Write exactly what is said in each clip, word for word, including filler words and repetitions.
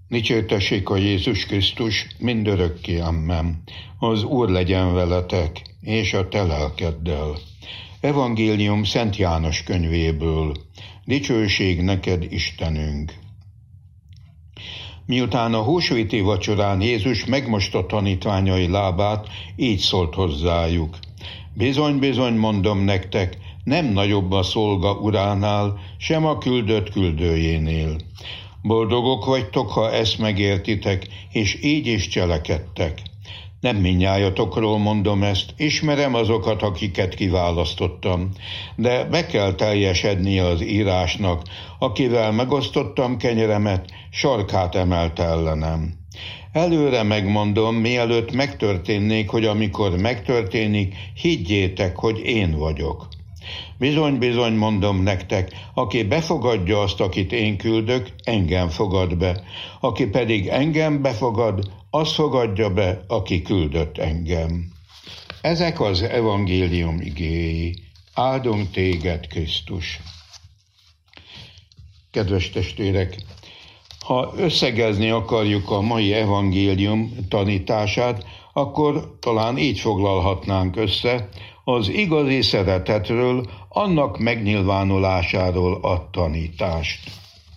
Dicsértessék a Jézus Krisztus, mindörökké, amen. Az Úr legyen veletek, és a te lelkeddel. Evangélium Szent János könyvéből. Dicsőség neked, Istenünk! Miután a húsvéti vacsorán Jézus megmosta tanítványai lábát, így szólt hozzájuk. Bizony-bizony mondom nektek, nem nagyobb a szolga uránál, sem a küldött küldőjénél. Boldogok vagytok, ha ezt megértitek, és így is cselekedtek. Nem mindnyájatokról mondom ezt, ismerem azokat, akiket kiválasztottam, de be kell teljesednie az írásnak, akivel megosztottam kenyeremet, sarkát emelt ellenem. Előre megmondom, mielőtt megtörténnék, hogy amikor megtörténik, higgyétek, hogy én vagyok. Bizony-bizony mondom nektek, aki befogadja azt, akit én küldök, engem fogad be. Aki pedig engem befogad, az fogadja be, aki küldött engem. Ezek az evangélium igéi. Áldunk téged, Krisztus! Kedves testvérek! Ha összegezni akarjuk a mai evangélium tanítását, akkor talán így foglalhatnánk össze: az igazi szeretetről, annak megnyilvánulásáról a tanítást.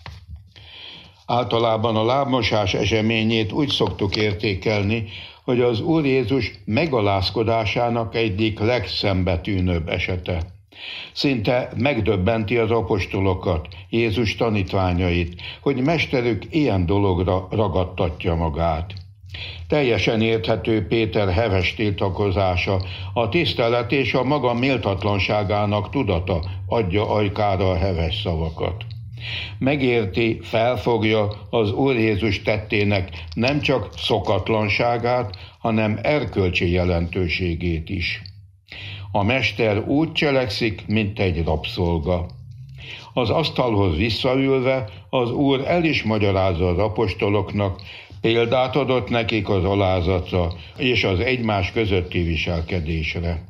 Általában a lábmosás eseményét úgy szoktuk értékelni, hogy az Úr Jézus megalázkodásának egyik legszembetűnőbb esete. Szinte megdöbbenti az apostolokat, Jézus tanítványait, hogy mesterük ilyen dologra ragadtatja magát. Teljesen érthető Péter heves tiltakozása, a tisztelet és a maga méltatlanságának tudata adja ajkára a heves szavakat. Megérti, felfogja az Úr Jézus tettének nem csak szokatlanságát, hanem erkölcsi jelentőségét is. A mester úgy cselekszik, mint egy rabszolga. Az asztalhoz visszaülve az Úr el is magyarázza az apostoloknak, példát adott nekik az alázatra és az egymás közötti viselkedésre.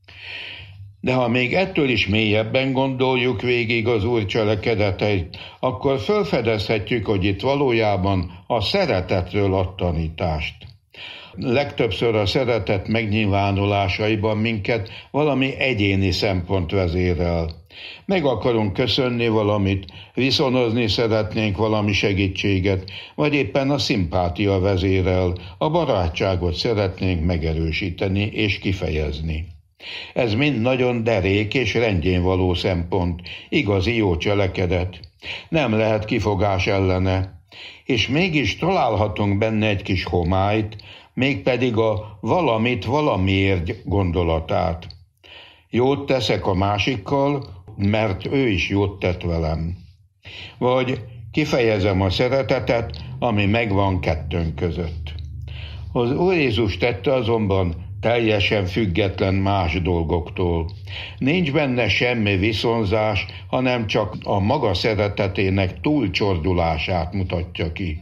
De ha még ettől is mélyebben gondoljuk végig az Úr cselekedeteit, akkor felfedezhetjük, hogy itt valójában a szeretetről ad tanítást. Legtöbbször a szeretet megnyilvánulásaiban minket valami egyéni szempont vezérel. Meg akarunk köszönni valamit, viszonozni szeretnénk valami segítséget, vagy éppen a szimpátia vezérel, a barátságot szeretnénk megerősíteni és kifejezni. Ez mind nagyon derék és rendjén való szempont, igazi jó cselekedet. Nem lehet kifogás ellene, és mégis találhatunk benne egy kis homályt, mégpedig a valamit valamiért gondolatát. Jót teszek a másikkal, mert ő is jót tett velem. Vagy kifejezem a szeretetet, ami megvan kettőnk között. Az Úr Jézus tette azonban teljesen független más dolgoktól. Nincs benne semmi viszonzás, hanem csak a maga szeretetének túlcsordulását mutatja ki.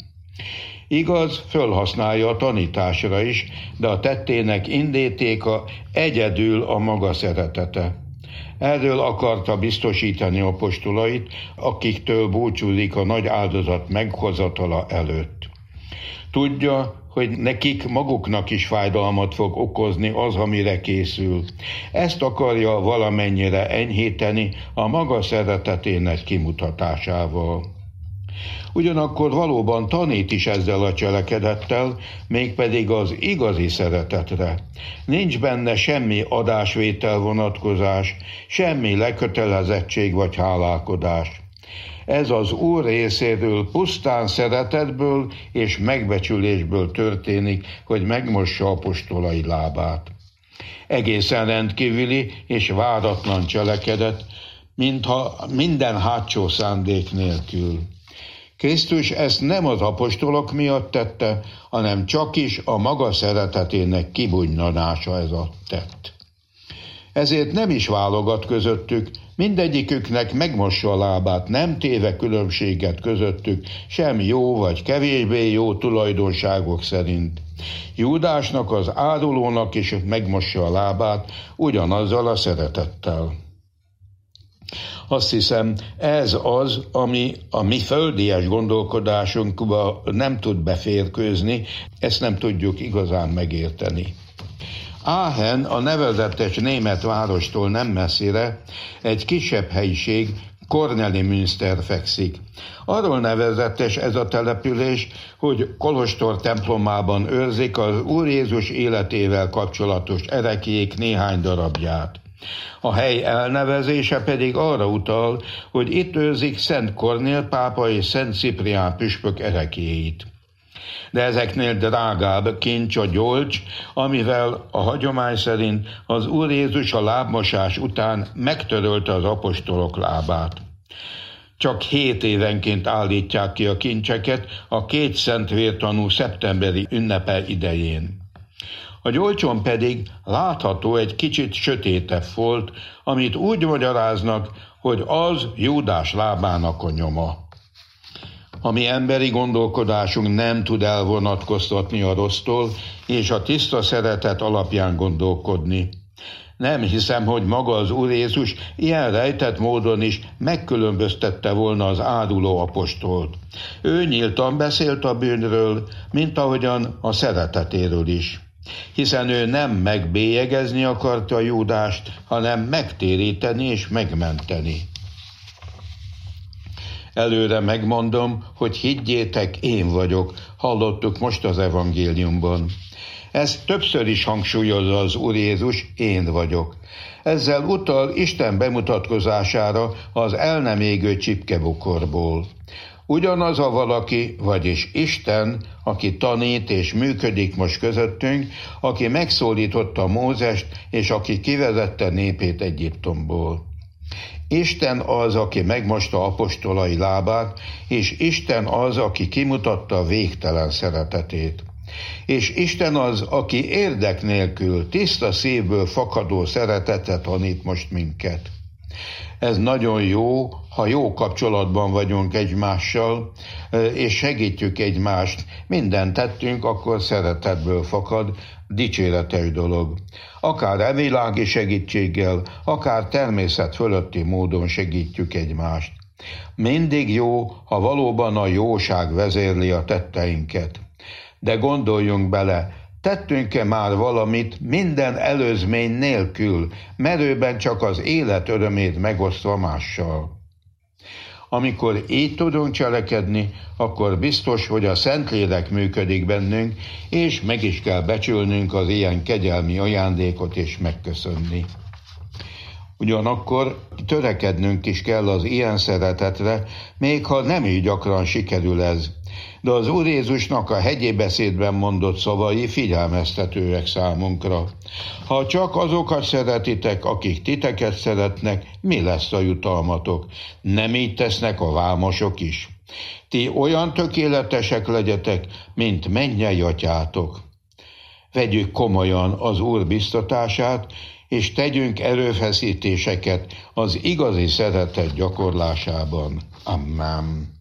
Igaz, fölhasználja a tanításra is, de a tettének indítéka egyedül a maga szeretete. Erről akarta biztosítani apostolait, akiktől búcsúzik a nagy áldozat meghozatala előtt. Tudja, hogy nekik maguknak is fájdalmat fog okozni az, amire készül. Ezt akarja valamennyire enyhíteni a maga szeretetének kimutatásával. Ugyanakkor valóban tanít is ezzel a cselekedettel, mégpedig az igazi szeretetre. Nincs benne semmi adásvétel vonatkozás, semmi lekötelezettség vagy hálálkodás. Ez az Úr részéről pusztán szeretetből és megbecsülésből történik, hogy megmossa apostolai lábát. Egészen rendkívüli és váratlan cselekedet, mintha minden hátsó szándék nélkül. Krisztus ezt nem az apostolok miatt tette, hanem csak is a maga szeretetének kibújnanása ez a tett. Ezért nem is válogat közöttük, mindegyiküknek megmossa a lábát, nem téve különbséget közöttük, sem jó vagy kevésbé jó tulajdonságok szerint. Júdásnak, az árulónak is megmossa a lábát, ugyanazzal a szeretettel. Azt hiszem, ez az, ami a mi földies gondolkodásunkba nem tud beférkőzni, ezt nem tudjuk igazán megérteni. Aachen, a nevezetes német várostól nem messzire, egy kisebb helyiség, Kornelimünster fekszik. Arról nevezetes ez a település, hogy kolostor templomában őrzik az Úr Jézus életével kapcsolatos ereklyék néhány darabját. A hely elnevezése pedig arra utal, hogy itt őrzik Szent Kornél pápa és Szent Ciprián püspök ereklyéit. De ezeknél drágább kincs a gyolcs, amivel a hagyomány szerint az Úr Jézus a lábmosás után megtörölte az apostolok lábát. Csak hét évenként állítják ki a kincseket a két szent vértanú szeptemberi ünnepe idején. A gyolcson pedig látható egy kicsit sötétebb folt, amit úgy magyaráznak, hogy az Júdás lábának a nyoma. A mi emberi gondolkodásunk nem tud elvonatkoztatni a rossztól, és a tiszta szeretet alapján gondolkodni. Nem hiszem, hogy maga az Úr Jézus ilyen rejtett módon is megkülönböztette volna az áruló apostolt. Ő nyíltan beszélt a bűnről, mint ahogyan a szeretetéről is. Hiszen ő nem megbélyegezni akarta Júdást, hanem megtéríteni és megmenteni. Előre megmondom, hogy higgyétek, én vagyok, hallottuk most az evangéliumban. Ezt többször is hangsúlyozza az Úr Jézus, én vagyok. Ezzel utal Isten bemutatkozására az el nem égő csipkebukorból. Ugyanaz a valaki, vagyis Isten, aki tanít és működik most közöttünk, aki megszólította Mózest, és aki kivezette népét Egyiptomból. Isten az, aki megmosta apostolai lábát, és Isten az, aki kimutatta a végtelen szeretetét. És Isten az, aki érdek nélkül, tiszta szívből fakadó szeretetet tanít most minket. Ez nagyon jó, ha jó kapcsolatban vagyunk egymással, és segítjük egymást. Minden tettünk, akkor szeretetből fakad, dicséretes dolog. Akár evilági segítséggel, akár természet fölötti módon segítjük egymást. Mindig jó, ha valóban a jóság vezérli a tetteinket. De gondoljunk bele, tettünk-e már valamit minden előzmény nélkül, merőben csak az élet örömét megosztva mással? Amikor így tudunk cselekedni, akkor biztos, hogy a Szentlélek működik bennünk, és meg is kell becsülnünk az ilyen kegyelmi ajándékot és megköszönni. Ugyanakkor törekednünk is kell az ilyen szeretetre, még ha nem így gyakran sikerül ez. De az Úr Jézusnak a hegyi beszédben mondott szavai figyelmeztetőek számunkra. Ha csak azokat szeretitek, akik titeket szeretnek, mi lesz a jutalmatok? Nem így tesznek a vámosok is? Ti olyan tökéletesek legyetek, mint mennyei atyátok. Vegyük komolyan az Úr biztatását, és tegyünk erőfeszítéseket az igazi szeretet gyakorlásában. Amen.